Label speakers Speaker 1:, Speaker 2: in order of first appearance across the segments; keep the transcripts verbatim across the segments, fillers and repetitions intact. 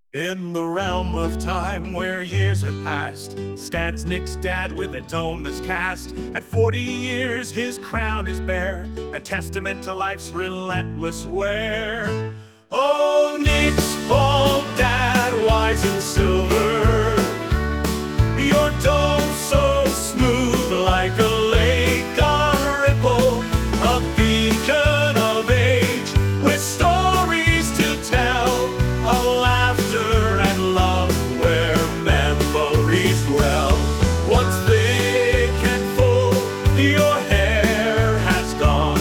Speaker 1: In the realm of time where years have passed, stands Nick's dad with a dome that's cast. At forty years his crown is bare, a testament to life's relentless wear. Oh, Nick's bald dad, wise and silver, your dome so smooth like a lake on ripple, a beacon of age with stories to tell, a laughter and love where memories dwell. Once thick and full, your hair has gone,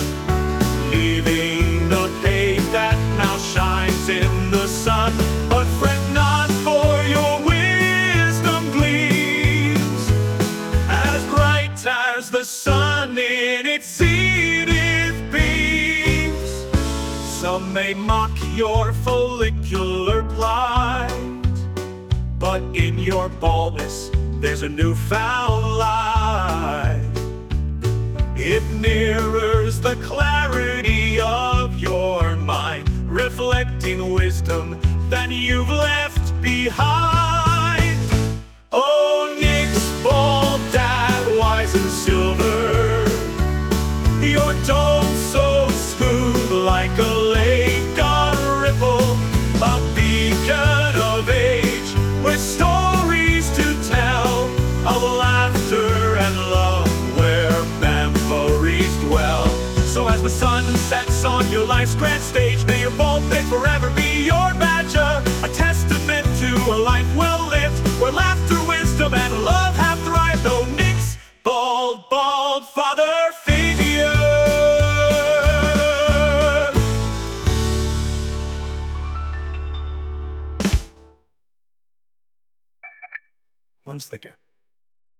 Speaker 1: leaving the page that now shines in the sun. But fret not, for your wisdom gleams as bright as the sun in its zenith beams. Some may mock your follicular plight, but in your baldness there's a newfound light. It mirrors the clarity of your mind, reflecting wisdom that you've left behind. Oh, Nick's bald dad, wise and silver, your dome so smooth like a lake on ripple, a beacon of age with stories to tell, of laughter and love where memories dwell. So as the sun sets on your life's grand stage, may your bald head forever be your badger, a testament to a life well lived, where laughter, wisdom, and love have thrived. Oh, Nick's bald, bald father figure. One's thicker.